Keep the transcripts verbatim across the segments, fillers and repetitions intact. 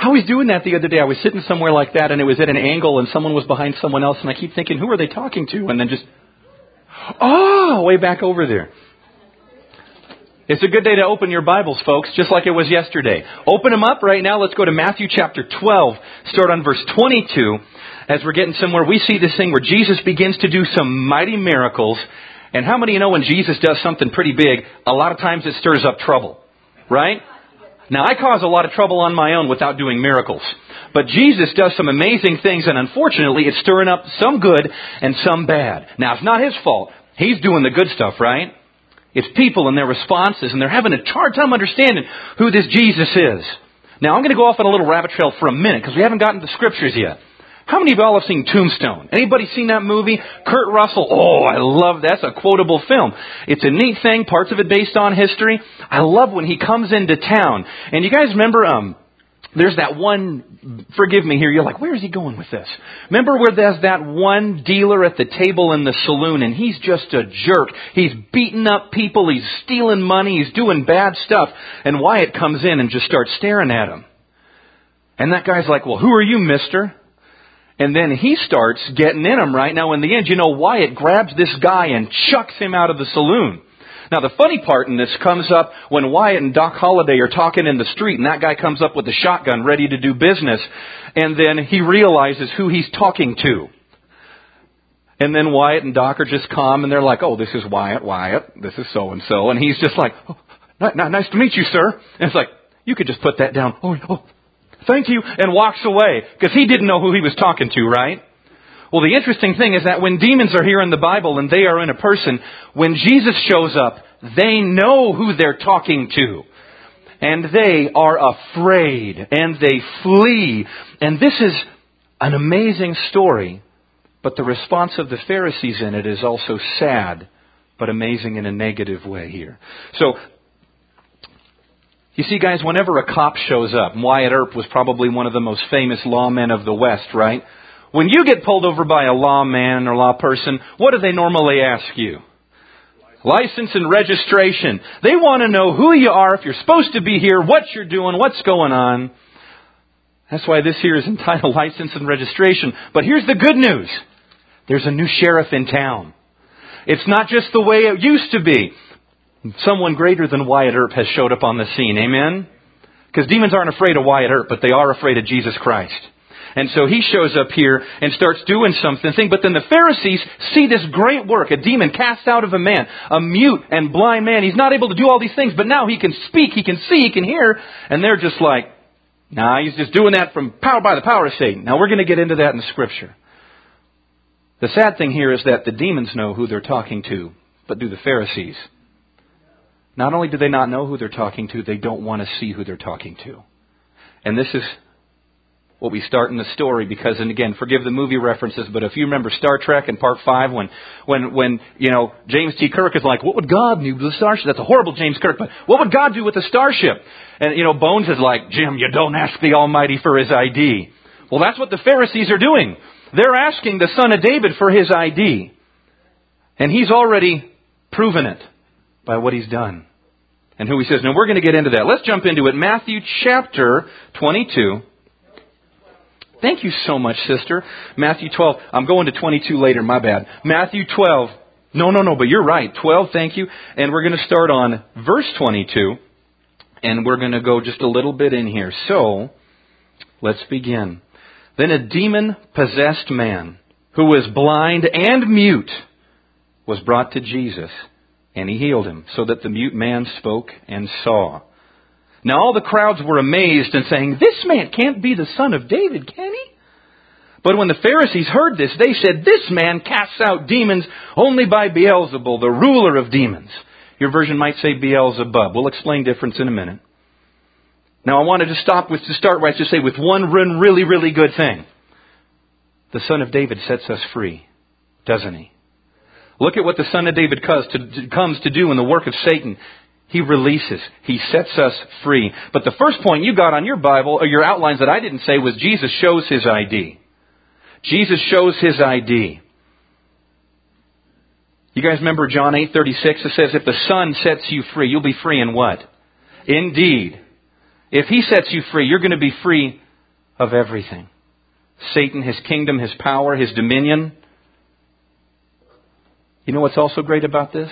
I was doing that the other day. I was sitting somewhere like that, and it was at an angle, and someone was behind someone else, and I keep thinking, who are they talking to? And then just, oh, way back over there. It's a good day to open your Bibles, folks, just like it was yesterday. Open them up right now. Let's go to Matthew chapter twelve. Start on verse twenty-two. As we're getting somewhere, we see this thing where Jesus begins to do some mighty miracles. And how many of you know when Jesus does something pretty big, a lot of times it stirs up trouble, right? Now, I cause a lot of trouble on my own without doing miracles. But Jesus does some amazing things, and unfortunately, it's stirring up some good and some bad. Now, it's not His fault. He's doing the good stuff, right? It's people and their responses, and they're having a hard time understanding who this Jesus is. Now, I'm going to go off on a little rabbit trail for a minute, because we haven't gotten to Scriptures yet. How many of y'all have seen Tombstone? Anybody seen that movie? Kurt Russell. Oh, I love that. That's a quotable film. It's a neat thing. Parts of it based on history. I love when he comes into town. And you guys remember, um, there's that one, forgive me here, you're like, where is he going with this? Remember where there's that one dealer at the table in the saloon, and he's just a jerk. He's beating up people. He's stealing money. He's doing bad stuff. And Wyatt comes in and just starts staring at him. And that guy's like, well, who are you, mister? And then he starts getting in him, right? Now, in the end, you know, Wyatt grabs this guy and chucks him out of the saloon. Now, the funny part in this comes up when Wyatt and Doc Holliday are talking in the street, and that guy comes up with a shotgun ready to do business. And then he realizes who he's talking to. And then Wyatt and Doc are just calm, and they're like, oh, this is Wyatt, Wyatt, this is so-and-so. And he's just like, oh, nice to meet you, sir. And it's like, you could just put that down. Oh, oh. Thank you, and walks away, because he didn't know who he was talking to, right? Well, the interesting thing is that when demons are here in the Bible and they are in a person, when Jesus shows up, they know who they're talking to. And they are afraid, and they flee. And this is an amazing story, but the response of the Pharisees in it is also sad, but amazing in a negative way here. So, you see, guys, whenever a cop shows up, Wyatt Earp was probably one of the most famous lawmen of the West, right? When you get pulled over by a lawman or law person, what do they normally ask you? License and registration. They want to know who you are, if you're supposed to be here, what you're doing, what's going on. That's why this here is entitled License and Registration. But here's the good news. There's a new sheriff in town. It's not just the way it used to be. Someone greater than Wyatt Earp has showed up on the scene. Amen? Because demons aren't afraid of Wyatt Earp, but they are afraid of Jesus Christ. And so he shows up here and starts doing something. But then the Pharisees see this great work. A demon cast out of a man. A mute and blind man. He's not able to do all these things, but now he can speak, he can see, he can hear. And they're just like, nah, he's just doing that from power by the power of Satan. Now we're going to get into that in the Scripture. The sad thing here is that the demons know who they're talking to, but do the Pharisees. Not only do they not know who they're talking to, they don't want to see who they're talking to. And this is what we start in the story because, and again, forgive the movie references, but if you remember Star Trek in Part five, when, when, when, you know, James T. Kirk is like, what would God do with the starship? That's a horrible James Kirk, but what would God do with the starship? And, you know, Bones is like, Jim, you don't ask the Almighty for His I D. Well, that's what the Pharisees are doing. They're asking the Son of David for His I D. And He's already proven it by what He's done and who He says. Now, we're going to get into that. Let's jump into it. Matthew chapter twenty-two. Thank you so much, sister. Matthew twelve. I'm going to twenty-two later. My bad. Matthew twelve. No, no, no, but you're right. twelve, thank you. And we're going to start on verse twenty-two. And we're going to go just a little bit in here. So, let's begin. Then a demon-possessed man who was blind and mute was brought to Jesus. And He healed him, so that the mute man spoke and saw. Now all the crowds were amazed and saying, this man can't be the Son of David, can he? But when the Pharisees heard this, they said, this man casts out demons only by Beelzebul, the ruler of demons. Your version might say Beelzebub. We'll explain difference in a minute. Now I wanted to stop with, to start right, to say with one really, really good thing. The Son of David sets us free, doesn't He? Look at what the Son of David comes to, comes to do in the work of Satan. He releases. He sets us free. But the first point you got on your Bible, or your outlines that I didn't say, was Jesus shows His I D. Jesus shows His I D. You guys remember John eight thirty-six? It says, if the Son sets you free, you'll be free in what? Indeed. If He sets you free, you're going to be free of everything. Satan, his kingdom, his power, his dominion. You know what's also great about this?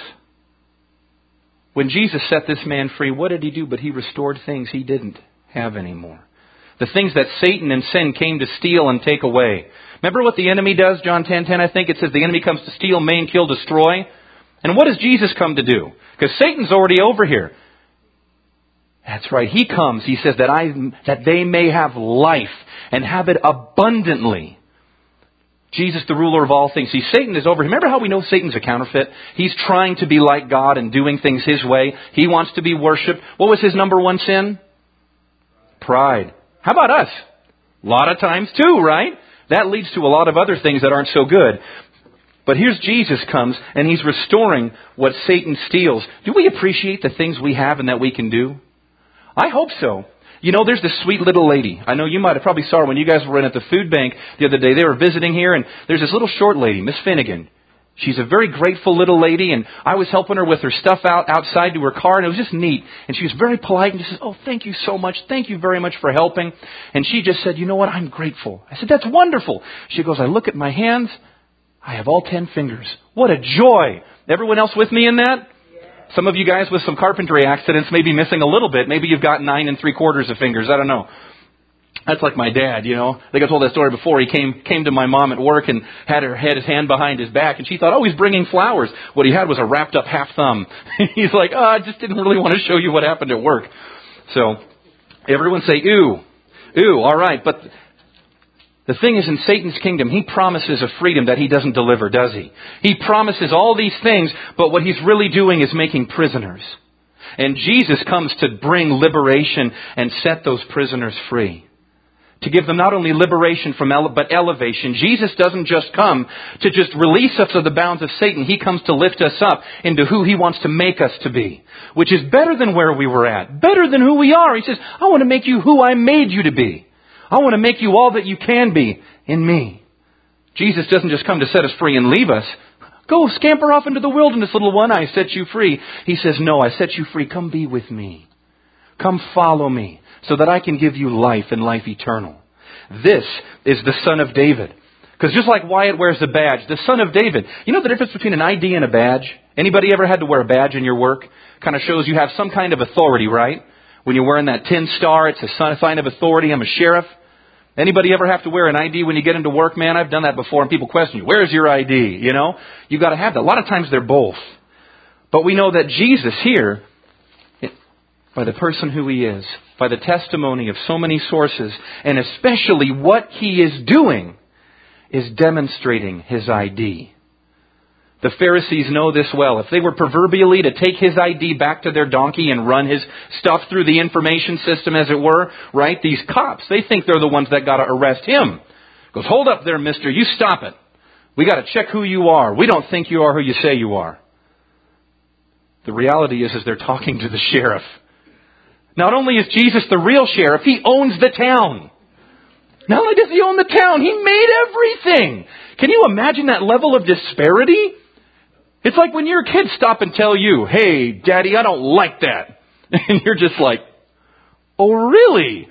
When Jesus set this man free, what did he do? But he restored things he didn't have anymore. The things that Satan and sin came to steal and take away. Remember what the enemy does? John ten ten, I think it says the enemy comes to steal, maim, kill, destroy. And what does Jesus come to do? Because Satan's already over here. That's right. He comes. He says that I that they may have life and have it abundantly. Jesus, the ruler of all things. See, Satan is over. Remember how we know Satan's a counterfeit? He's trying to be like God and doing things his way. He wants to be worshipped. What was his number one sin? Pride. How about us? A lot of times too, right? That leads to a lot of other things that aren't so good. But here's Jesus comes and he's restoring what Satan steals. Do we appreciate the things we have and that we can do? I hope so. You know, there's this sweet little lady. I know you might have probably saw her when you guys were in at the food bank the other day. They were visiting here, and there's this little short lady, Miss Finnegan. She's a very grateful little lady, and I was helping her with her stuff out outside to her car, and it was just neat. And she was very polite and just said, "Oh, thank you so much. Thank you very much for helping." And she just said, "You know what? I'm grateful." I said, "That's wonderful." She goes, "I look at my hands. I have all ten fingers. What a joy." Everyone else with me in that? Some of you guys with some carpentry accidents may be missing a little bit. Maybe you've got nine and three quarters of fingers. I don't know. That's like my dad, you know. I think I told that story before. He came came to my mom at work and had her had his hand behind his back. And she thought, oh, he's bringing flowers. What he had was a wrapped up half thumb. He's like, oh, I just didn't really want to show you what happened at work. So everyone say, ooh, ooh, all right. But the thing is, in Satan's kingdom, he promises a freedom that he doesn't deliver, does he? He promises all these things, but what he's really doing is making prisoners. And Jesus comes to bring liberation and set those prisoners free. To give them not only liberation from ele- but elevation. Jesus doesn't just come to just release us of the bounds of Satan. He comes to lift us up into who he wants to make us to be. Which is better than where we were at. Better than who we are. He says, I want to make you who I made you to be. I want to make you all that you can be in me. Jesus doesn't just come to set us free and leave us. Go scamper off into the wilderness, little one. I set you free. He says, no, I set you free. Come be with me. Come follow me so that I can give you life and life eternal. This is the Son of David. Because just like Wyatt wears a badge, the Son of David, you know the difference between an I D and a badge? Anybody ever had to wear a badge in your work? Kind of shows you have some kind of authority, right? When you're wearing that tin star, it's a sign of authority. I'm a sheriff. Anybody ever have to wear an I D when you get into work? Man, I've done that before, and people question you, where's your I D? You know, you've got to have that. A lot of times they're both. But we know that Jesus here, by the person who he is, by the testimony of so many sources, and especially what he is doing, is demonstrating his I D. The Pharisees know this well. If they were proverbially to take his I D back to their donkey and run his stuff through the information system, as it were, right? These cops, they think they're the ones that got to arrest him. Goes, hold up there, mister. You stop it. We got to check who you are. We don't think you are who you say you are. The reality is, is they're talking to the sheriff. Not only is Jesus the real sheriff, he owns the town. Not only does he own the town, he made everything. Can you imagine that level of disparity? It's like when your kids stop and tell you, hey, Daddy, I don't like that. And you're just like, oh, really?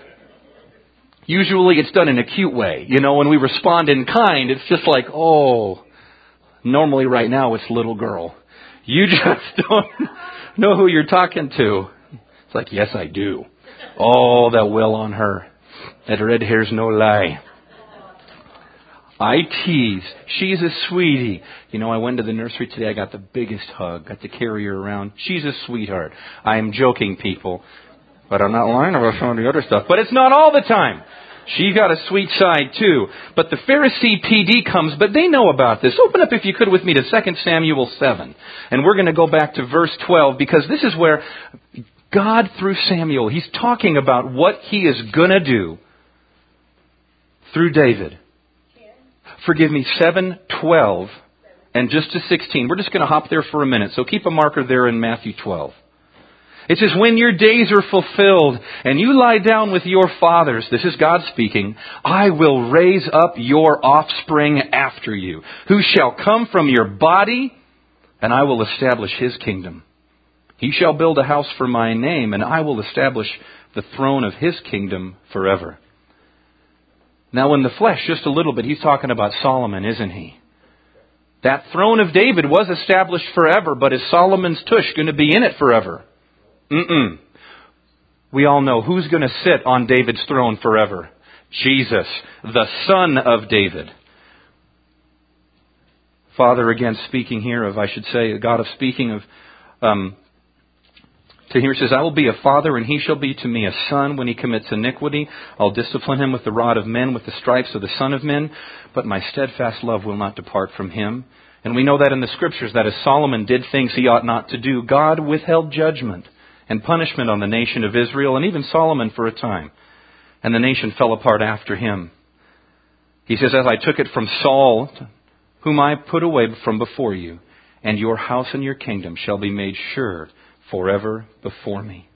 Usually it's done in a cute way. You know, when we respond in kind, it's just like, oh, normally right now it's little girl. You just don't know who you're talking to. It's like, yes, I do. Oh, that will on her. That red hair's no lie. I tease. She's a sweetie. You know, I went to the nursery today. I got the biggest hug. Got to carry her around. She's a sweetheart. I am joking, people. But I'm not lying about some of the other stuff. But it's not all the time. She got a sweet side, too. But the Pharisee P D comes, but they know about this. Open up, if you could, with me to Second Samuel seven. And we're going to go back to verse twelve, because this is where God, through Samuel, he's talking about what he is going to do through David. Forgive me, seven, twelve, and just to sixteen. We're just going to hop there for a minute. So keep a marker there in Matthew twelve. It says, when your days are fulfilled and you lie down with your fathers, this is God speaking, I will raise up your offspring after you, who shall come from your body, and I will establish his kingdom. He shall build a house for my name, and I will establish the throne of his kingdom forever. Now in the flesh, just a little bit, he's talking about Solomon, isn't he? That throne of David was established forever, but is Solomon's tush going to be in it forever? Mm-mm. We all know who's going to sit on David's throne forever. Jesus, the Son of David. Father, again, speaking here of, I should say, a God of speaking of, um, to here says, I will be a father, and he shall be to me a son when he commits iniquity. I'll discipline him with the rod of men, with the stripes of the son of men. But my steadfast love will not depart from him. And we know that in the Scriptures, that as Solomon did things he ought not to do, God withheld judgment and punishment on the nation of Israel, and even Solomon for a time. And the nation fell apart after him. He says, as I took it from Saul, whom I put away from before you, and your house and your kingdom shall be made sure forever before me.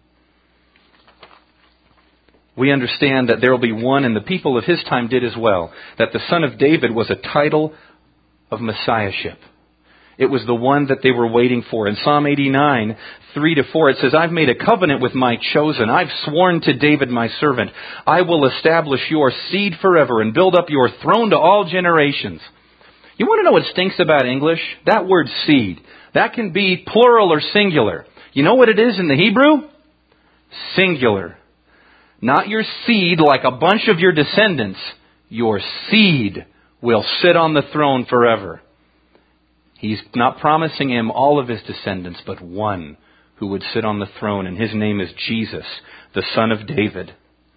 We understand that there will be one, and the people of his time did as well, that the Son of David was a title of Messiahship. It was the one that they were waiting for. In Psalm eighty-nine, three to four, it says, I've made a covenant with my chosen. I've sworn to David my servant. I will establish your seed forever and build up your throne to all generations. You want to know what stinks about English? That word seed. That can be plural or singular. You know what it is in the Hebrew? Singular. Not your seed like a bunch of your descendants. Your seed will sit on the throne forever. He's not promising him all of his descendants, but one who would sit on the throne, and his name is Jesus, the Son of David.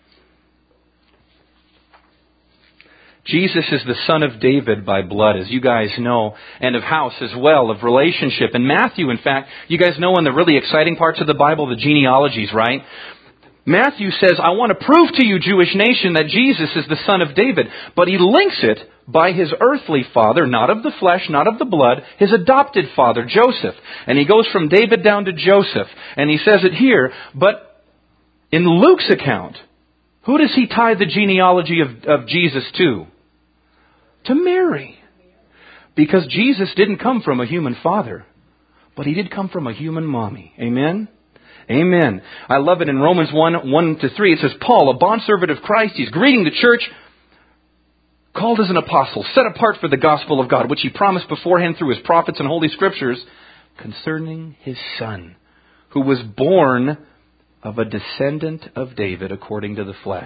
Jesus is the Son of David by blood, as you guys know, and of house as well, of relationship. And Matthew, in fact, you guys know in the really exciting parts of the Bible, the genealogies, right? Matthew says, I want to prove to you, Jewish nation, that Jesus is the Son of David. But he links it by his earthly father, not of the flesh, not of the blood, his adopted father, Joseph. And he goes from David down to Joseph. And he says it here, but in Luke's account, who does he tie the genealogy of, of Jesus to? To Mary. Because Jesus didn't come from a human father, but he did come from a human mommy. Amen? Amen. I love it in Romans one, one to three. It says, Paul, a bondservant of Christ, he's greeting the church, called as an apostle, set apart for the gospel of God, which he promised beforehand through his prophets and holy scriptures, concerning his Son, who was born of a descendant of David according to the flesh.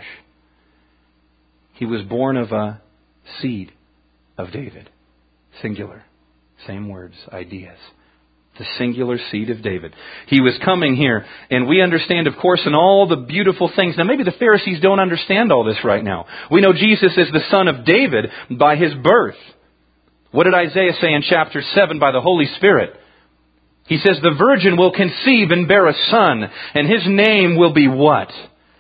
He was born of a seed of David. Singular. Same words, ideas. The singular seed of David. He was coming here, and we understand, of course, in all the beautiful things. Now, maybe the Pharisees don't understand all this right now. We know Jesus is the Son of David by his birth. What did Isaiah say in chapter seven by the Holy Spirit? He says, the virgin will conceive and bear a son, and his name will be what?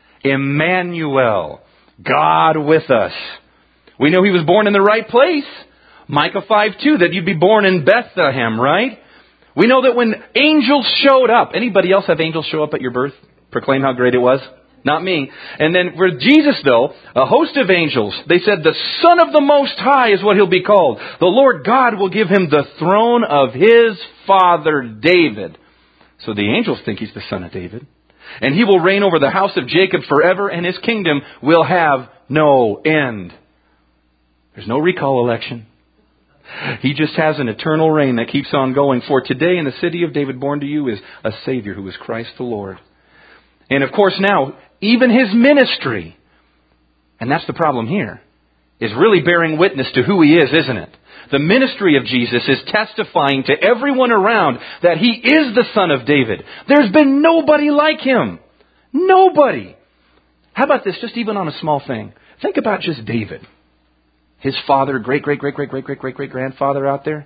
Emmanuel. God with us. We know he was born in the right place. Micah five two, that you'd be born in Bethlehem, right? We know that when angels showed up, anybody else have angels show up at your birth? Proclaim how great it was? Not me. And then for Jesus, though, a host of angels, they said, the Son of the Most High is what he'll be called. The Lord God will give him the throne of his father David. So the angels think he's the son of David. And he will reign over the house of Jacob forever, and his kingdom will have no end. There's no recall election. He just has an eternal reign that keeps on going. For today in the city of David born to you is a Savior who is Christ the Lord. And of course now, even his ministry, and that's the problem here, is really bearing witness to who he is, isn't it? The ministry of Jesus is testifying to everyone around that he is the Son of David. There's been nobody like him. Nobody. How about this, just even on a small thing? Think about just David. His father, great, great, great, great, great, great, great, great grandfather out there.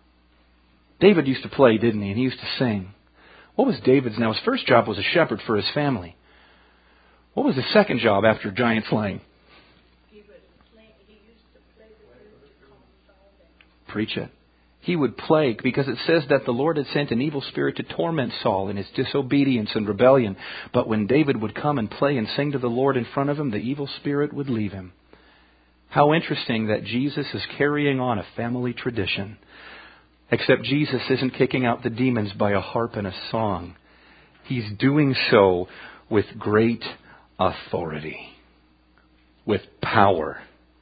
David used to play, didn't he? And he used to sing. What was David's? Now, his first job was a shepherd for his family. What was his second job after giant slaying? He would play, he used to play the music called Saul. Preach it. He would play, because it says that the Lord had sent an evil spirit to torment Saul in his disobedience and rebellion. But when David would come and play and sing to the Lord in front of him, the evil spirit would leave him. How interesting that Jesus is carrying on a family tradition. Except Jesus isn't kicking out the demons by a harp and a song. He's doing so with great authority. With power.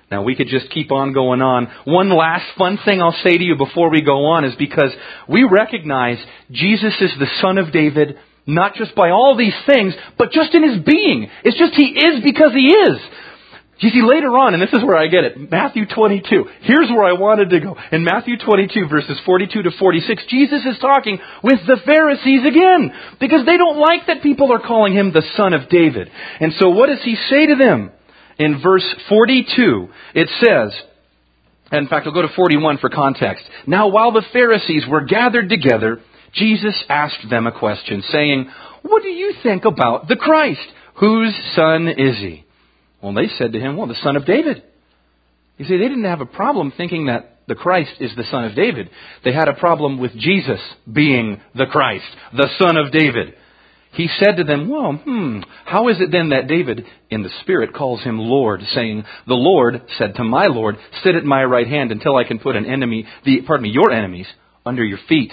Now, we could just keep on going on. One last fun thing I'll say to you before we go on is because we recognize Jesus is the Son of David, not just by all these things, but just in His being. It's just He is because He is. You see, later on, and this is where I get it, Matthew twenty-two. Here's where I wanted to go. In Matthew twenty-two, verses forty-two to forty-six, Jesus is talking with the Pharisees again, because they don't like that people are calling Him the Son of David. And so what does He say to them? In verse forty-two, it says, in fact, I'll go to forty-one for context. Now, while the Pharisees were gathered together, Jesus asked them a question, saying, "What do you think about the Christ? Whose son is He?" Well, they said to Him, "Well, the Son of David." You see, they didn't have a problem thinking that the Christ is the Son of David. They had a problem with Jesus being the Christ, the Son of David. He said to them, "Well, hmm, how is it then that David in the Spirit calls Him Lord, saying, 'The Lord said to my Lord, sit at my right hand until I can put an enemy, the, pardon me, your enemies under your feet?'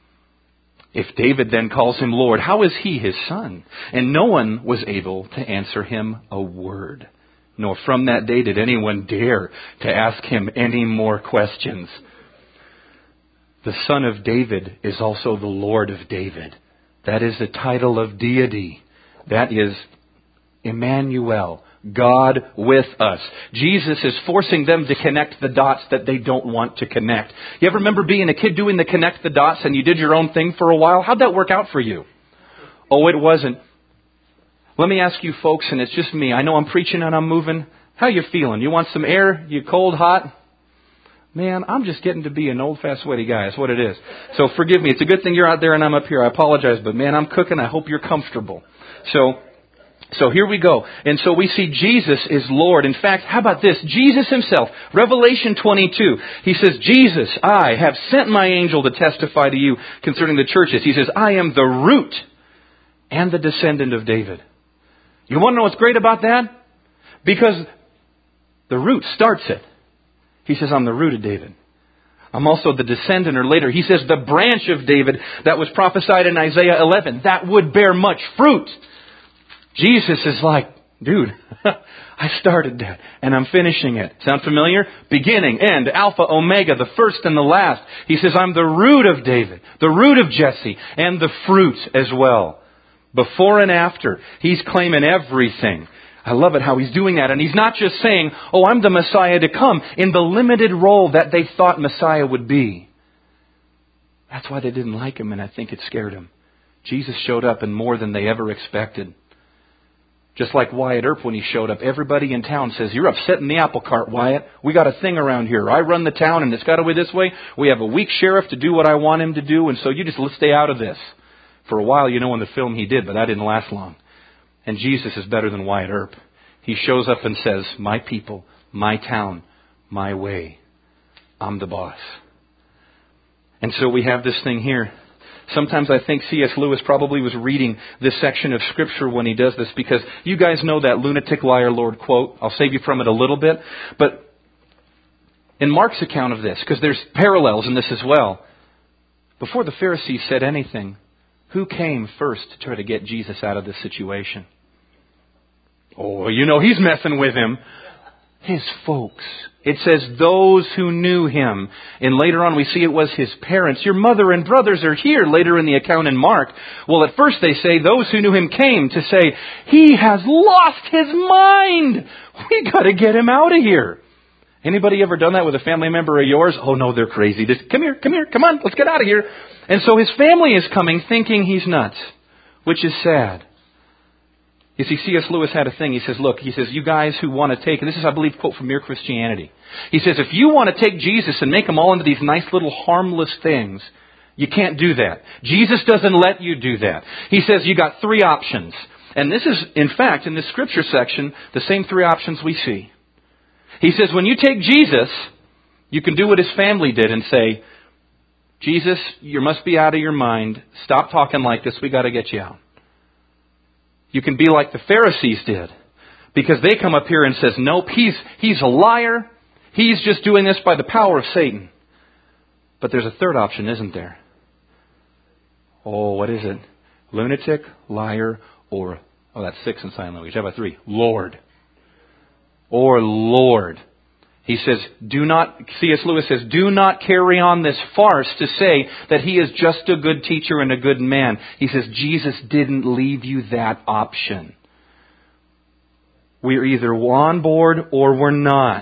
If David then calls Him Lord, how is He His son?" And no one was able to answer Him a word. Nor from that day did anyone dare to ask Him any more questions. The Son of David is also the Lord of David. That is the title of deity. That is Emmanuel, God with us. Jesus is forcing them to connect the dots that they don't want to connect. You ever remember being a kid doing the connect the dots and you did your own thing for a while? How'd that work out for you? Oh, it wasn't. Let me ask you folks, and it's just me. I know I'm preaching and I'm moving. How you feeling? You want some air? You cold, hot? Man, I'm just getting to be an old, fast, sweaty guy. That's what it is. So forgive me. It's a good thing you're out there and I'm up here. I apologize, but man, I'm cooking. I hope you're comfortable. So, so here we go. And so we see Jesus is Lord. In fact, how about this? Jesus Himself, Revelation twenty-two, He says, "Jesus, I have sent my angel to testify to you concerning the churches." He says, "I am the root and the descendant of David." You want to know what's great about that? Because the root starts it. He says, "I'm the root of David. I'm also the descendant," or later, He says, "the branch of David that was prophesied in Isaiah eleven, that would bear much fruit." Jesus is like, dude, I started that and I'm finishing it. Sound familiar? Beginning, end, Alpha, Omega, the first and the last. He says, "I'm the root of David, the root of Jesse, and the fruit as well." Before and after, He's claiming everything. I love it how He's doing that. And He's not just saying, "Oh, I'm the Messiah to come," in the limited role that they thought Messiah would be. That's why they didn't like Him, and I think it scared them. Jesus showed up in more than they ever expected. Just like Wyatt Earp when he showed up. Everybody in town says, "You're upsetting the apple cart, Wyatt. We got a thing around here. I run the town and it's got to be this way. We have a weak sheriff to do what I want him to do, and so you just let's stay out of this." For a while, you know, in the film he did, but that didn't last long. And Jesus is better than Wyatt Earp. He shows up and says, "My people, my town, my way. I'm the boss." And so we have this thing here. Sometimes I think C S Lewis probably was reading this section of Scripture when he does this, because you guys know that lunatic liar Lord quote. I'll save you from it a little bit. But in Mark's account of this, because there's parallels in this as well, before the Pharisees said anything, who came first to try to get Jesus out of this situation? Oh, you know, He's messing with him. His folks. It says those who knew Him. And later on we see it was His parents. Your mother and brothers are here later in the account in Mark. Well, at first they say those who knew Him came to say, "He has lost his mind. We got to get him out of here." Anybody ever done that with a family member of yours? "Oh no, they're crazy. Just come here, come here, come on, let's get out of here." And so His family is coming thinking He's nuts, which is sad. You see, C S Lewis had a thing. He says, look, he says, you guys who want to take, and this is, I believe, a quote from Mere Christianity. He says, if you want to take Jesus and make Him all into these nice little harmless things, you can't do that. Jesus doesn't let you do that. He says, you got three options. And this is, in fact, in this scripture section, the same three options we see. He says, when you take Jesus, you can do what His family did and say, Jesus, you must be out of your mind. Stop talking like this. We got to get you out. You can be like the Pharisees did, because they come up here and says, nope, he's, he's a liar. He's just doing this by the power of Satan. But there's a third option, isn't there? Oh, what is it? Lunatic, liar, or, oh, that's six in sign language. How about three? Lord. Or Lord. He says, do not, C S Lewis says, do not carry on this farce to say that he is just a good teacher and a good man. He says, Jesus didn't leave you that option. We're either on board or we're not.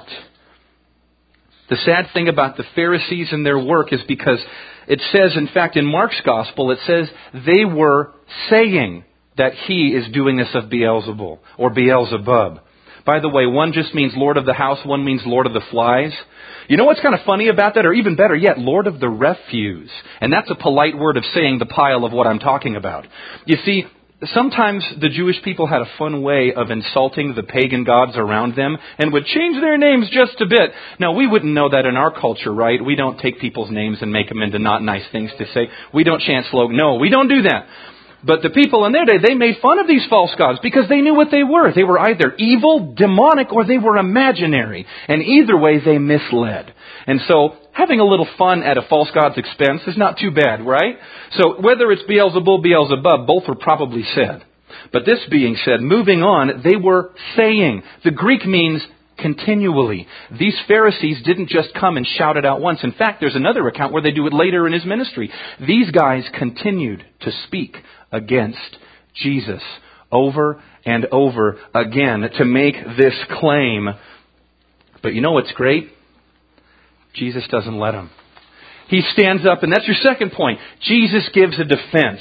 The sad thing about the Pharisees and their work is because it says, in fact, in Mark's Gospel, it says they were saying that he is doing this of Beelzebul or Beelzebub. By the way, one just means Lord of the house, one means Lord of the flies. You know what's kind of funny about that? Or even better yet, Lord of the refuse. And that's a polite word of saying the pile of what I'm talking about. You see, sometimes the Jewish people had a fun way of insulting the pagan gods around them and would change their names just a bit. Now, we wouldn't know that in our culture, right? We don't take people's names and make them into not nice things to say. We don't chant slogan. No, we don't do that. But the people in their day, they made fun of these false gods because they knew what they were. They were either evil, demonic, or they were imaginary. And either way, they misled. And so, having a little fun at a false god's expense is not too bad, right? So, whether it's Beelzebul, Beelzebub, both were probably said. But this being said, moving on, they were saying. The Greek means continually. These Pharisees didn't just come and shout it out once. In fact, there's another account where they do it later in his ministry. These guys continued to speak against Jesus over and over again to make this claim. But you know what's great? Jesus doesn't let them. He stands up, and that's your second point. Jesus gives a defense.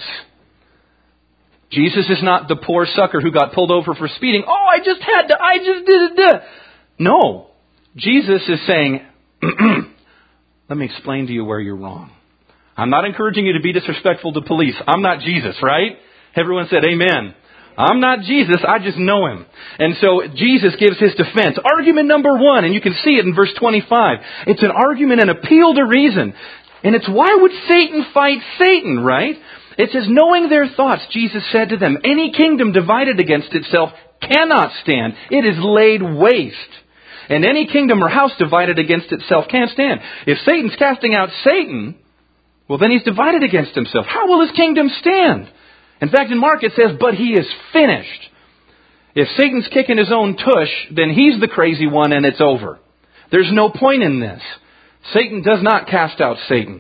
Jesus is not the poor sucker who got pulled over for speeding. Oh, I just had to, I just did it. No. Jesus is saying, let me explain to you where you're wrong. I'm not encouraging you to be disrespectful to police. I'm not Jesus, right? Everyone said amen. I'm not Jesus, I just know him. And so Jesus gives his defense. Argument number one, and you can see it in verse twenty-five. It's an argument, an appeal to reason. And it's why would Satan fight Satan, right? It says, knowing their thoughts, Jesus said to them, any kingdom divided against itself cannot stand. It is laid waste. And any kingdom or house divided against itself can't stand. If Satan's casting out Satan, well, then he's divided against himself. How will his kingdom stand? In fact, in Mark it says, but he is finished. If Satan's kicking his own tush, then he's the crazy one and it's over. There's no point in this. Satan does not cast out Satan.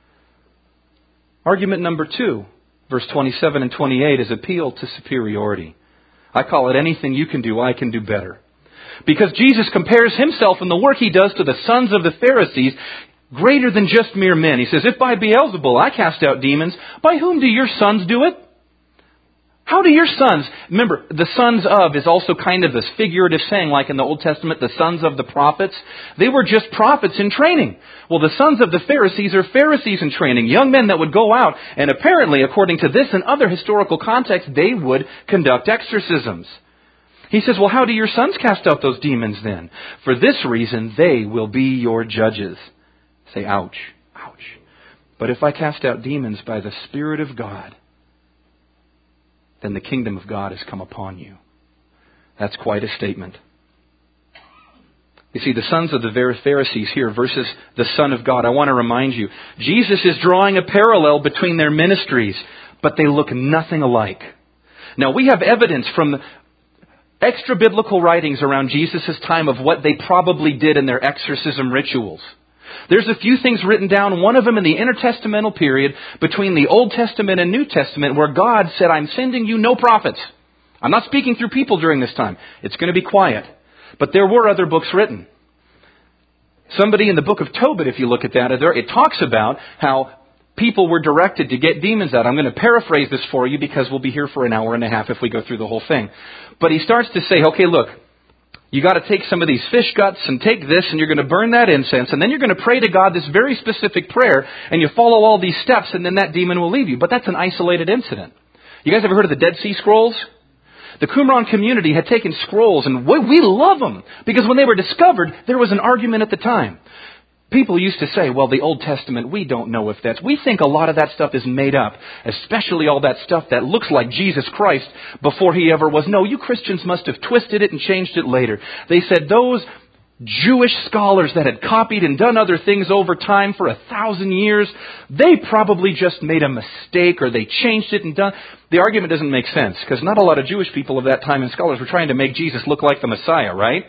Argument number two, verse twenty-seven and twenty-eight, is appeal to superiority. I call it anything you can do, I can do better. Because Jesus compares himself and the work he does to the sons of the Pharisees greater than just mere men. He says, if by Beelzebul I cast out demons, by whom do your sons do it? How do your sons, remember, the sons of is also kind of this figurative saying, like in the Old Testament, the sons of the prophets. They were just prophets in training. Well, the sons of the Pharisees are Pharisees in training, young men that would go out, and apparently, according to this and other historical contexts, they would conduct exorcisms. He says, well, how do your sons cast out those demons then? For this reason, they will be your judges. Say, ouch, ouch. But if I cast out demons by the Spirit of God, then the kingdom of God has come upon you. That's quite a statement. You see, the sons of the Pharisees here versus the Son of God. I want to remind you, Jesus is drawing a parallel between their ministries, but they look nothing alike. Now, we have evidence from extra-biblical writings around Jesus' time of what they probably did in their exorcism rituals. There's a few things written down, one of them in the intertestamental period between the Old Testament and New Testament, where God said, I'm sending you no prophets. I'm not speaking through people during this time. It's going to be quiet. But there were other books written. Somebody in the book of Tobit, if you look at that, it talks about how people were directed to get demons out. I'm going to paraphrase this for you because we'll be here for an hour and a half if we go through the whole thing. But he starts to say, okay, look, you got to take some of these fish guts and take this and you're going to burn that incense and then you're going to pray to God this very specific prayer and you follow all these steps and then that demon will leave you. But that's an isolated incident. You guys ever heard of the Dead Sea Scrolls? The Qumran community had taken scrolls and we, we love them because when they were discovered, there was an argument at the time. People used to say, well, the Old Testament, we don't know if that's... We think a lot of that stuff is made up, especially all that stuff that looks like Jesus Christ before he ever was. No, you Christians must have twisted it and changed it later. They said those Jewish scholars that had copied and done other things over time for a thousand years, they probably just made a mistake or they changed it and done... The argument doesn't make sense because not a lot of Jewish people of that time and scholars were trying to make Jesus look like the Messiah, right?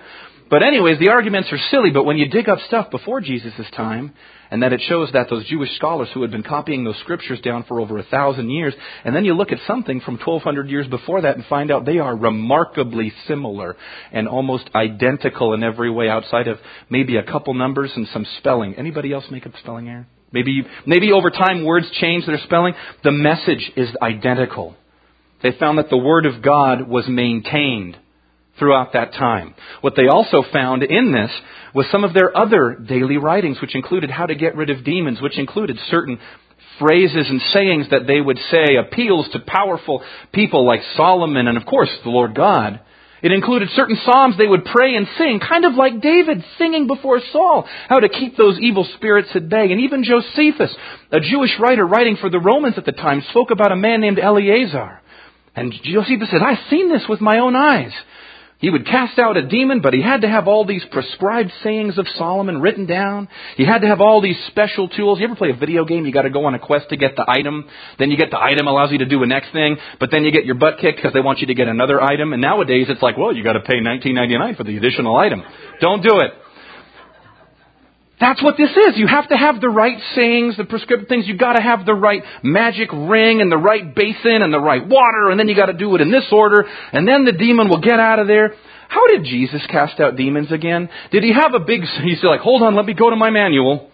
But anyways, the arguments are silly, but when you dig up stuff before Jesus' time, and that it shows that those Jewish scholars who had been copying those scriptures down for over a thousand years, and then you look at something from twelve hundred years before that and find out they are remarkably similar and almost identical in every way outside of maybe a couple numbers and some spelling. Anybody else make a spelling error? Maybe, maybe over time words change their spelling. The message is identical. They found that the Word of God was maintained throughout that time. What they also found in this was some of their other daily writings, which included how to get rid of demons, which included certain phrases and sayings that they would say, appeals to powerful people like Solomon and, of course, the Lord God. It included certain psalms they would pray and sing, kind of like David singing before Saul, how to keep those evil spirits at bay. And even Josephus, a Jewish writer writing for the Romans at the time, spoke about a man named Eleazar. And Josephus said, I've seen this with my own eyes. He would cast out a demon, but he had to have all these prescribed sayings of Solomon written down. He had to have all these special tools. You ever play a video game? You got to go on a quest to get the item. Then you get the item, allows you to do a next thing. But then you get your butt kicked because they want you to get another item. And nowadays it's like, well, you got to pay nineteen ninety-nine for the additional item. Don't do it. That's what this is. You have to have the right sayings, the prescriptive things. You've got to have the right magic ring and the right basin and the right water. And then you got to do it in this order. And then the demon will get out of there. How did Jesus cast out demons again? Did he have a big... He's like, hold on, let me go to my manual.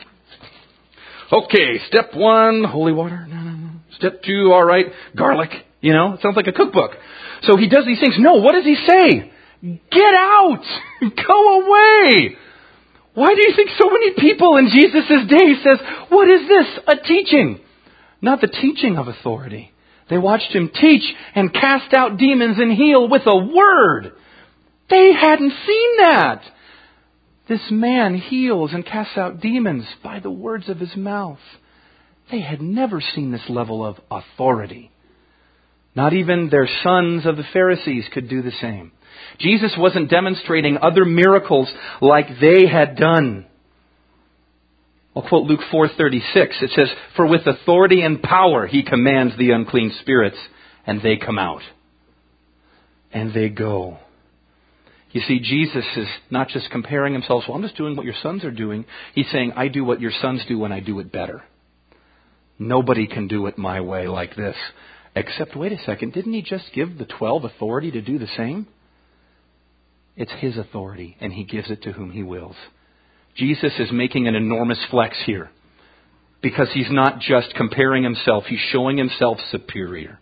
Okay, step one, holy water. No, no, no. Step two, all right, garlic. You know, it sounds like a cookbook. So he does these things. No, what does he say? Get out! Go away! Why do you think so many people in Jesus' day says, what is this? A teaching. Not the teaching of authority. They watched him teach and cast out demons and heal with a word. They hadn't seen that. This man heals and casts out demons by the words of his mouth. They had never seen this level of authority. Not even their sons of the Pharisees could do the same. Jesus wasn't demonstrating other miracles like they had done. I'll quote Luke four thirty-six. It says, for with authority and power he commands the unclean spirits, and they come out. And they go. You see, Jesus is not just comparing himself, well, I'm just doing what your sons are doing. He's saying, I do what your sons do and I do it better. Nobody can do it my way like this. Except, wait a second, didn't he just give the twelve authority to do the same? It's his authority, and he gives it to whom he wills. Jesus is making an enormous flex here, because he's not just comparing himself, he's showing himself superior.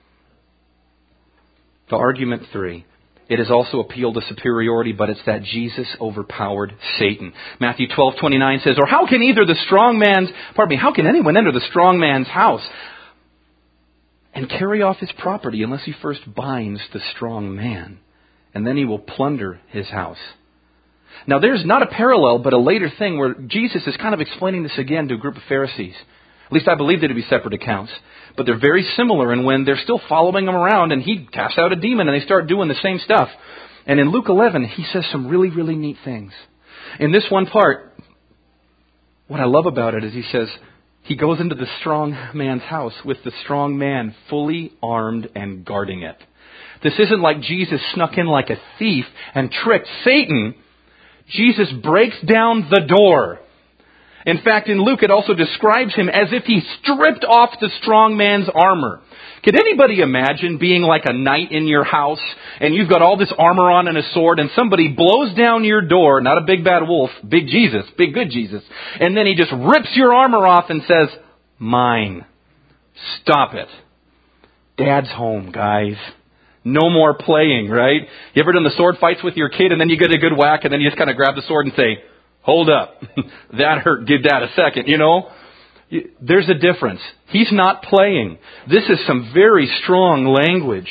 The argument three, it is also appeal to superiority, but it's that Jesus overpowered Satan. Matthew twelve twenty-nine says, or how can either the strong man's, pardon me, how can anyone enter the strong man's house and carry off his property unless he first binds the strong man? And then he will plunder his house. Now there's not a parallel, but a later thing where Jesus is kind of explaining this again to a group of Pharisees. At least I believe there to be separate accounts. But they're very similar in when they're still following him around and he casts out a demon and they start doing the same stuff. And in Luke eleven, he says some really, really neat things. In this one part, what I love about it is he says, he goes into the strong man's house with the strong man fully armed and guarding it. This isn't like Jesus snuck in like a thief and tricked Satan. Jesus breaks down the door. In fact, in Luke, it also describes him as if he stripped off the strong man's armor. Could anybody imagine being like a knight in your house and you've got all this armor on and a sword and somebody blows down your door, not a big bad wolf, big Jesus, big good Jesus, and then he just rips your armor off and says, mine. Stop it. Dad's home, guys. No more playing, right? You ever done the sword fights with your kid and then you get a good whack and then you just kind of grab the sword and say, hold up, that hurt, give Dad a second, you know? There's a difference. He's not playing. This is some very strong language.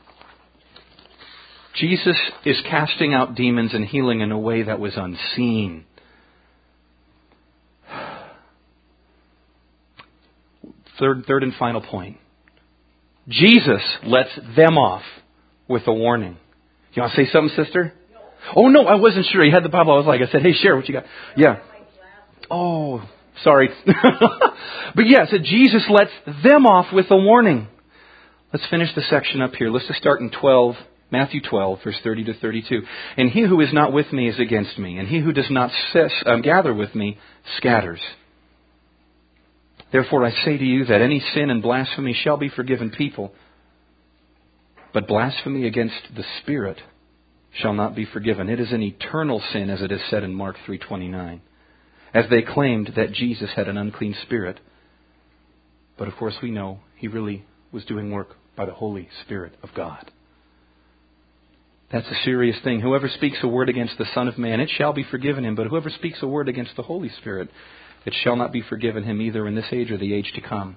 Jesus is casting out demons and healing in a way that was unseen. Third, third and final point. Jesus lets them off with a warning. You want to say something, sister? No. Oh, no, I wasn't sure. You had the Bible. I was like, I said, hey, share what you got. Yeah. Oh, sorry. But yeah, so Jesus lets them off with a warning. Let's finish the section up here. Let's just start in twelve Matthew twelve, verse thirty to thirty-two. And he who is not with me is against me, and he who does not ses, um, gather with me scatters. Therefore I say to you that any sin and blasphemy shall be forgiven people, but blasphemy against the Spirit shall not be forgiven. It is an eternal sin, as it is said in Mark three twenty-nine, as they claimed that Jesus had an unclean spirit. But of course we know he really was doing work by the Holy Spirit of God. That's a serious thing. Whoever speaks a word against the Son of Man, it shall be forgiven him. But whoever speaks a word against the Holy Spirit, it shall not be forgiven him either in this age or the age to come.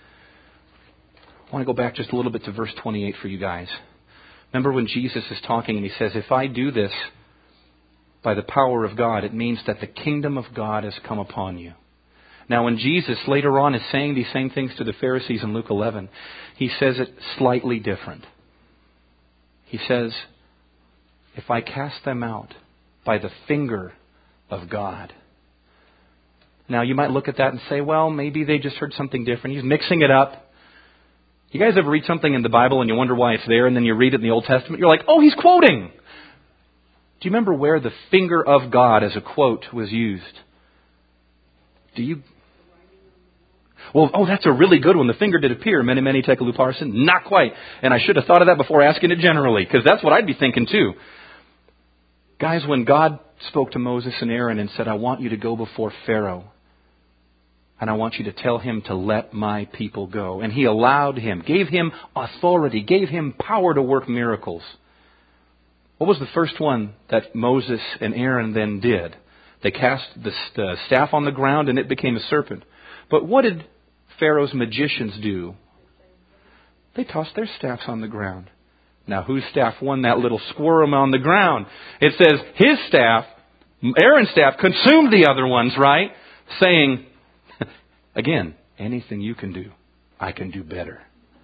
I want to go back just a little bit to verse twenty-eight for you guys. Remember when Jesus is talking and he says, if I do this by the power of God, it means that the kingdom of God has come upon you. Now when Jesus later on is saying these same things to the Pharisees in Luke eleven, he says it slightly different. He says, if I cast them out by the finger of God. Now you might look at that and say, well, maybe they just heard something different. He's mixing it up. You guys ever read something in the Bible and you wonder why it's there, and then you read it in the Old Testament? You're like, oh, he's quoting. Do you remember where the finger of God as a quote was used? Do you? Well, oh, that's a really good one. The finger did appear. Mene, mene, tekel, upharsin. Not quite. And I should have thought of that before asking it generally, because that's what I'd be thinking too. Guys, when God spoke to Moses and Aaron and said, I want you to go before Pharaoh, and I want you to tell him to let my people go. And he allowed him, gave him authority, gave him power to work miracles. What was the first one that Moses and Aaron then did? They cast the staff on the ground and it became a serpent. But what did Pharaoh's magicians do? They tossed their staffs on the ground. Now, whose staff won that little squirm on the ground? It says his staff, Aaron's staff, consumed the other ones, right? Saying, again, anything you can do, I can do better.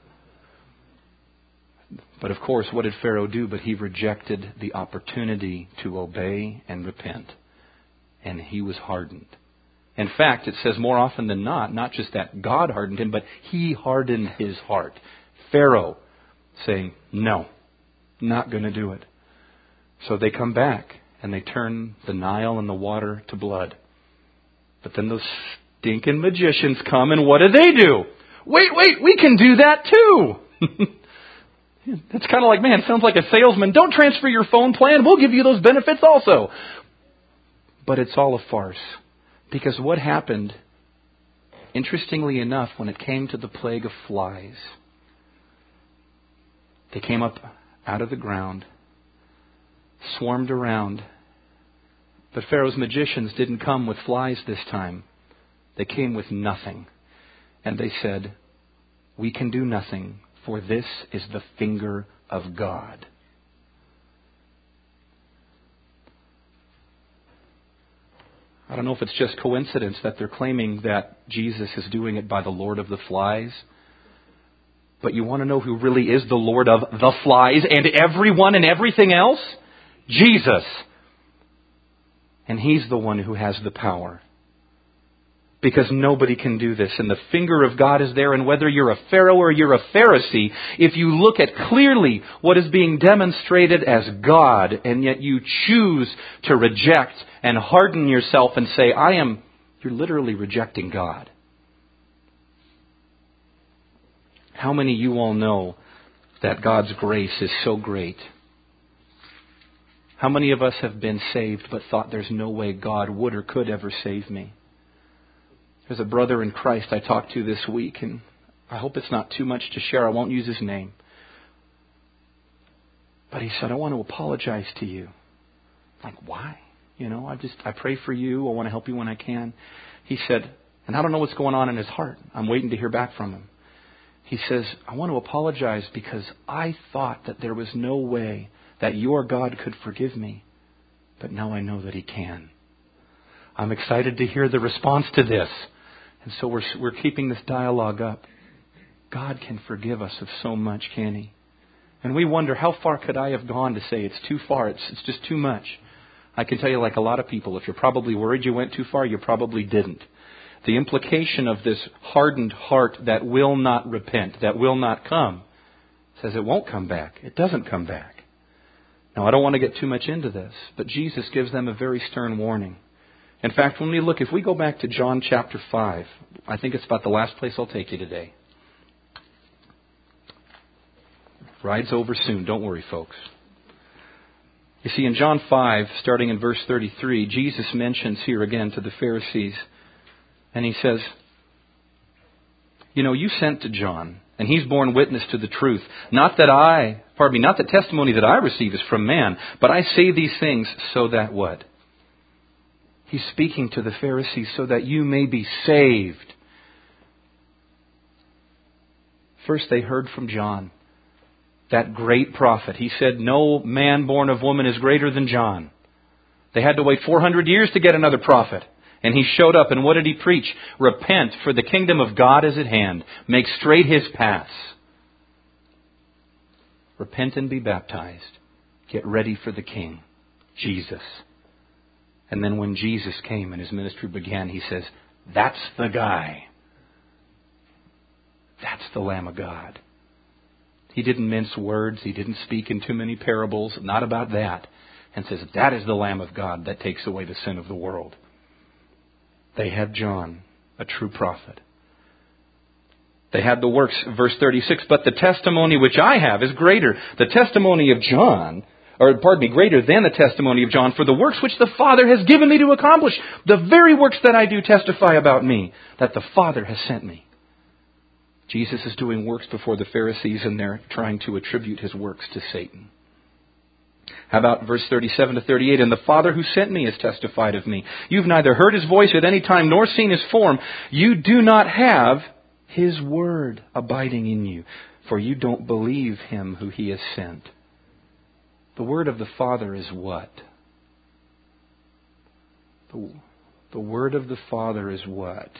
But of course, what did Pharaoh do? But he rejected the opportunity to obey and repent. And he was hardened. In fact, it says more often than not, not just that God hardened him, but he hardened his heart. Pharaoh saying, no, not going to do it. So they come back and they turn the Nile and the water to blood. But then those stinking magicians come, and what do they do? Wait, wait, we can do that too. It's kind of like, man, sounds like a salesman. Don't transfer your phone plan. We'll give you those benefits also. But it's all a farce. Because what happened, interestingly enough, when it came to the plague of flies, they came up out of the ground, swarmed around. But Pharaoh's magicians didn't come with flies this time. They came with nothing. And they said, we can do nothing, for this is the finger of God. I don't know if it's just coincidence that they're claiming that Jesus is doing it by the Lord of the Flies. But you want to know who really is the Lord of the flies and everyone and everything else? Jesus. And He's the one who has the power. Because nobody can do this. And the finger of God is there. And whether you're a Pharaoh or you're a Pharisee, if you look at clearly what is being demonstrated as God, and yet you choose to reject and harden yourself and say, I am, you're literally rejecting God. How many of you all know that God's grace is so great? How many of us have been saved but thought there's no way God would or could ever save me? There's a brother in Christ I talked to this week, and I hope it's not too much to share. I won't use his name. But he said, I want to apologize to you. I'm like, why? You know, I just, I pray for you. I want to help you when I can. He said, and I don't know what's going on in his heart. I'm waiting to hear back from him. He says, I want to apologize because I thought that there was no way that your God could forgive me. But now I know that He can. I'm excited to hear the response to this. And so we're we're keeping this dialogue up. God can forgive us of so much, can He? And we wonder, how far could I have gone to say it's too far? It's, it's just too much. I can tell you, like a lot of people, if you're probably worried you went too far, you probably didn't. The implication of this hardened heart that will not repent, that will not come, says it won't come back. It doesn't come back. Now, I don't want to get too much into this, but Jesus gives them a very stern warning. In fact, when we look, if we go back to John chapter five, I think it's about the last place I'll take you today. Ride's over soon. Don't worry, folks. You see, in John five, starting in verse thirty-three, Jesus mentions here again to the Pharisees, and He says, you know, you sent to John, and he's borne witness to the truth. Not that I, pardon me, not the testimony that I receive is from man, but I say these things so that what? He's speaking to the Pharisees so that you may be saved. First they heard from John, that great prophet. He said, no man born of woman is greater than John. They had to wait four hundred years to get another prophet. And he showed up, and what did he preach? Repent, for the kingdom of God is at hand. Make straight His paths. Repent and be baptized. Get ready for the King, Jesus. And then when Jesus came and His ministry began, He says, that's the guy. That's the Lamb of God. He didn't mince words. He didn't speak in too many parables. Not about that. And says, that is the Lamb of God that takes away the sin of the world. They had John, a true prophet. They had the works, verse thirty-six, but the testimony which I have is greater. The testimony of John, or pardon me, greater than the testimony of John, for the works which the Father has given me to accomplish. The very works that I do testify about me, that the Father has sent me. Jesus is doing works before the Pharisees, and they're trying to attribute His works to Satan. How about verse thirty-seven to thirty-eight? And the Father who sent me has testified of me. You've neither heard His voice at any time nor seen His form. You do not have His word abiding in you, for you don't believe Him who He has sent. The word of the Father is what? The, the word of the Father is what?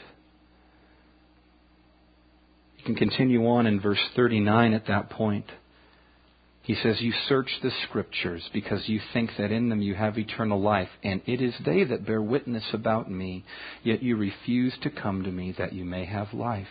You can continue on in verse thirty-nine at that point. He says, you search the Scriptures because you think that in them you have eternal life, and it is they that bear witness about me, yet you refuse to come to me that you may have life.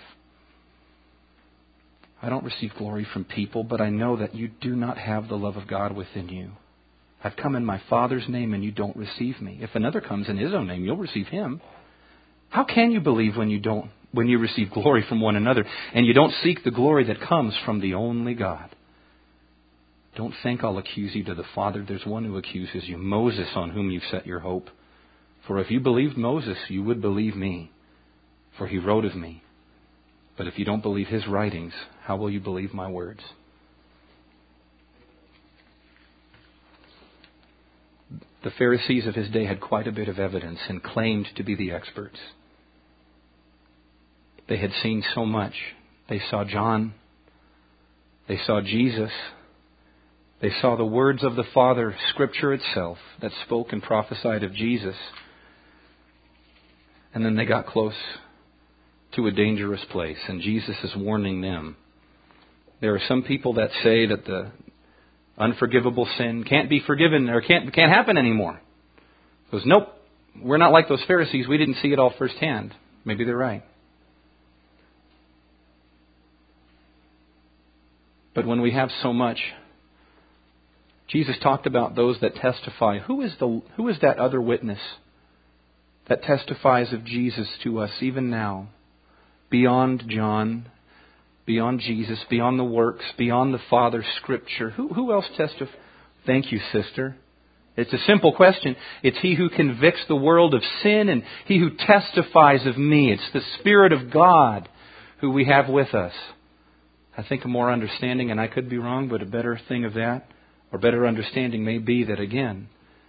I don't receive glory from people, but I know that you do not have the love of God within you. I've come in my Father's name and you don't receive me. If another comes in His own name, you'll receive him. How can you believe when you don't, when you receive glory from one another and you don't seek the glory that comes from the only God? Don't think I'll accuse you to the Father. There's one who accuses you, Moses, on whom you've set your hope. For if you believed Moses, you would believe me, for he wrote of me. But if you don't believe his writings, how will you believe my words? The Pharisees of his day had quite a bit of evidence and claimed to be the experts. They had seen so much. They saw John. They saw Jesus. They saw the words of the Father, Scripture itself, that spoke and prophesied of Jesus. And then they got close to a dangerous place, and Jesus is warning them. There are some people that say that the unforgivable sin can't be forgiven or can't can't happen anymore. He goes, nope, we're not like those Pharisees. We didn't see it all firsthand. Maybe they're right. But when we have so much, Jesus talked about those that testify. Who is the who is that other witness that testifies of Jesus to us even now? Beyond John, beyond Jesus, beyond the works, beyond the Father's Scripture. Who, who else testifies? Thank you, sister. It's a simple question. It's He who convicts the world of sin and He who testifies of me. It's the Spirit of God who we have with us. I think a more understanding, and I could be wrong, but a better thing of that, or better understanding may be that, again,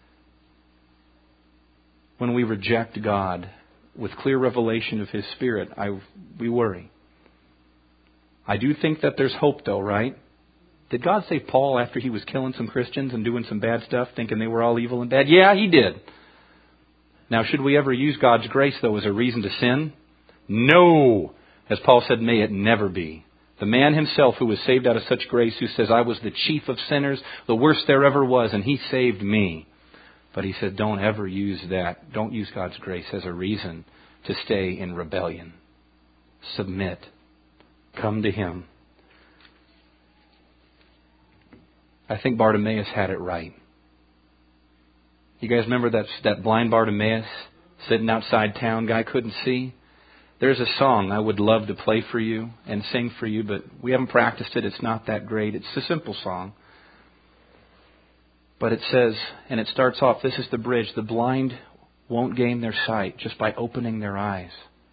when we reject God with clear revelation of His Spirit, I, we worry. I do think that there's hope, though, right? Did God save Paul after he was killing some Christians and doing some bad stuff, thinking they were all evil and bad? Yeah, He did. Now, should we ever use God's grace, though, as a reason to sin? No. As Paul said, may it never be. The man himself who was saved out of such grace, who says, I was the chief of sinners, the worst there ever was, and He saved me. But he said, don't ever use that. Don't use God's grace as a reason to stay in rebellion. Submit. Come to Him. I think Bartimaeus had it right. You guys remember that, that blind Bartimaeus sitting outside town? Guy couldn't see. There's a song I would love to play for you and sing for you, but we haven't practiced it. It's not that great. It's a simple song. But it says, and it starts off, this is the bridge. The blind won't gain their sight just by opening their eyes.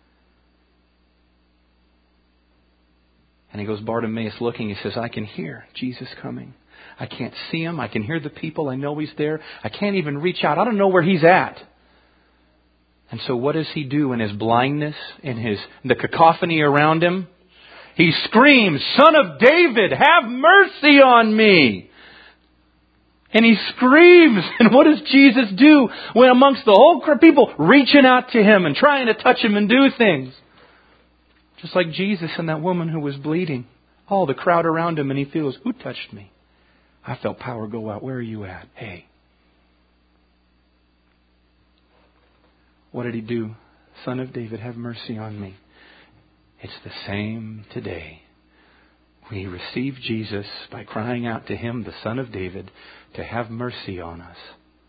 And he goes, Bartimaeus looking, he says, I can hear Jesus coming. I can't see Him. I can hear the people. I know He's there. I can't even reach out. I don't know where He's at. And so what does he do in his blindness, in his in the cacophony around him? He screams, Son of David, have mercy on me. And he screams. And what does Jesus do when amongst the whole crowd, people reaching out to Him and trying to touch Him and do things? Just like Jesus and that woman who was bleeding. All the crowd around Him, and he feels, who touched me? I felt power go out. Where are you at? Hey. What did He do? Son of David, have mercy on me. It's the same today. We receive Jesus by crying out to Him, the Son of David, to have mercy on us.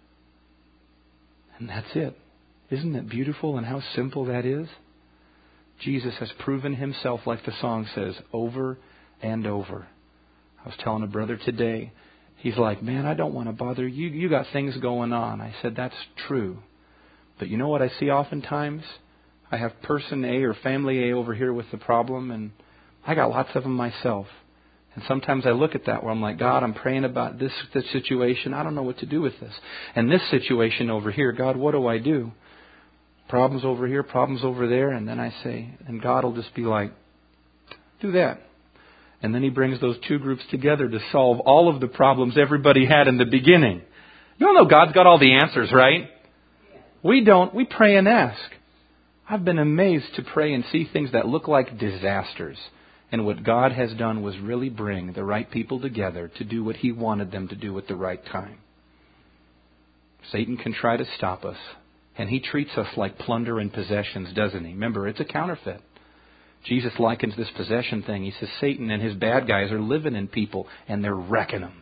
And that's it. Isn't it beautiful and how simple that is? Jesus has proven Himself, like the song says, over and over. I was telling a brother today, he's like, man, I don't want to bother you. You got things going on. I said, that's true. But you know what I see oftentimes? I have person A or family A over here with the problem, and I got lots of them myself. And sometimes I look at that where I'm like, God, I'm praying about this, this situation. I don't know what to do with this. And this situation over here, God, what do I do? Problems over here, problems over there. And then I say, and God will just be like, do that. And then He brings those two groups together to solve all of the problems everybody had in the beginning. You all know God's got all the answers, right? We don't. We pray and ask. I've been amazed to pray and see things that look like disasters. And what God has done was really bring the right people together to do what He wanted them to do at the right time. Satan can try to stop us. And he treats us like plunder and possessions, doesn't he? Remember, it's a counterfeit. Jesus likens this possession thing. He says Satan and his bad guys are living in people and they're wrecking them.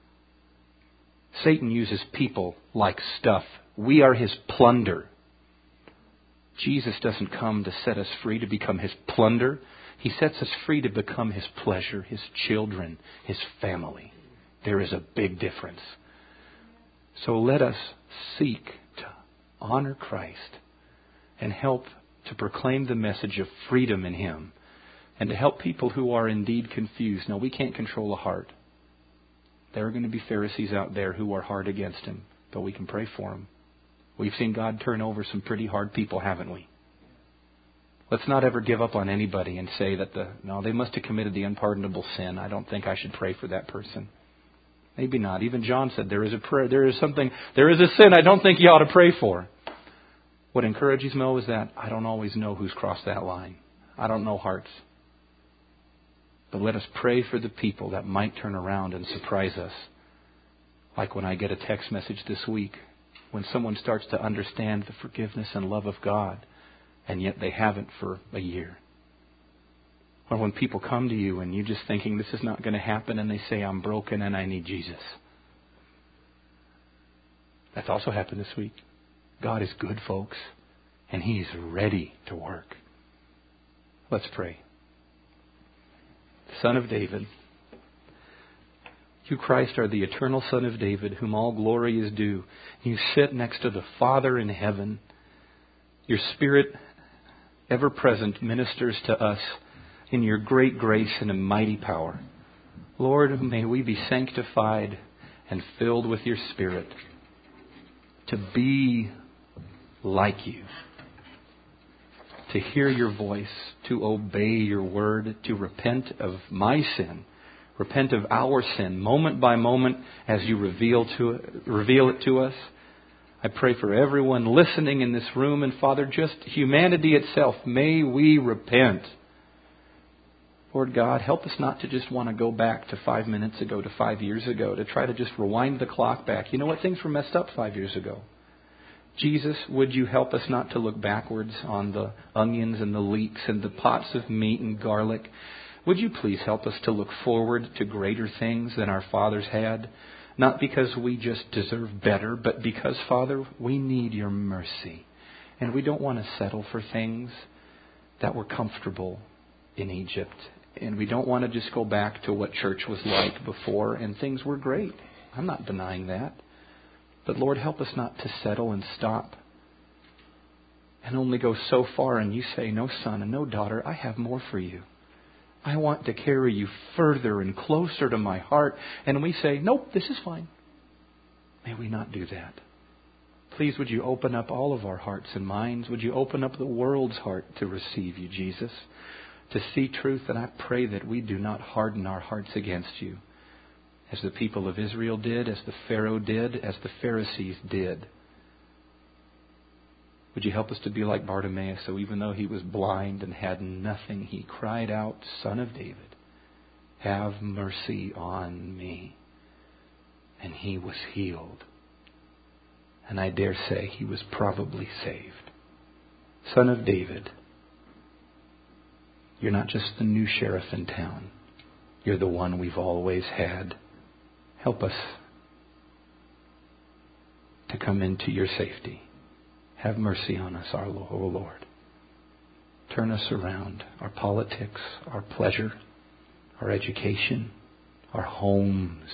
Satan uses people like stuff. We are his plunder. Jesus doesn't come to set us free to become His plunder. He sets us free to become His pleasure, His children, His family. There is a big difference. So let us seek to honor Christ and help to proclaim the message of freedom in Him and to help people who are indeed confused. Now, we can't control a heart. There are going to be Pharisees out there who are hard against Him, but we can pray for them. We've seen God turn over some pretty hard people, haven't we? Let's not ever give up on anybody and say that the no, they must have committed the unpardonable sin. I don't think I should pray for that person. Maybe not. Even John said there is a prayer, there is something, there is a sin I don't think you ought to pray for. What encourages me is that I don't always know who's crossed that line. I don't know hearts. But let us pray for the people that might turn around and surprise us. Like when I get a text message this week, when someone starts to understand the forgiveness and love of God, and yet they haven't for a year. Or when people come to you and you're just thinking this is not going to happen, and they say, I'm broken and I need Jesus. That's also happened this week. God is good, folks, and He is ready to work. Let's pray. Son of David, You, Christ, are the eternal Son of David, whom all glory is due. You sit next to the Father in heaven. Your Spirit, ever present, ministers to us in Your great grace and in mighty power. Lord, may we be sanctified and filled with Your Spirit to be like You, to hear Your voice, to obey Your word, to repent of my sin, repent of our sin moment by moment as You reveal to reveal it to us. I pray for everyone listening in this room, and Father, just humanity itself, may we repent. Lord God, help us not to just want to go back to five minutes ago, to five years ago, to try to just rewind the clock back. You know what? Things were messed up five years ago. Jesus, would You help us not to look backwards on the onions and the leeks and the pots of meat and garlic? Would You please help us to look forward to greater things than our fathers had? Not because we just deserve better, but because, Father, we need your mercy. And we don't want to settle for things that were comfortable in Egypt. And we don't want to just go back to what church was like before, and things were great. I'm not denying that. But Lord, help us not to settle and stop and only go so far, and you say, no, son and no, daughter, I have more for you. I want to carry you further and closer to my heart. And we say, nope, this is fine. May we not do that. Please, would you open up all of our hearts and minds? Would you open up the world's heart to receive you, Jesus, to see truth? And I pray that we do not harden our hearts against you, as the people of Israel did, as the Pharaoh did, as the Pharisees did. Would you help us to be like Bartimaeus, so even though he was blind and had nothing, he cried out, Son of David, have mercy on me. And he was healed. And I dare say he was probably saved. Son of David, you're not just the new sheriff in town. You're the one we've always had. Help us to come into your safety. Have mercy on us, our Lord, O Lord. Turn us around, our politics, our pleasure, our education, our homes.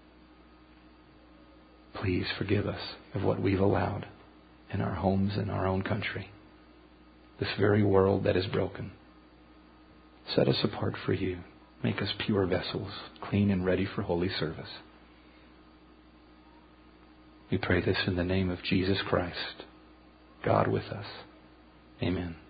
Please forgive us of what we've allowed in our homes and our own country. This very world that is broken. Set us apart for you. Make us pure vessels, clean and ready for holy service. We pray this in the name of Jesus Christ, God with us. Amen.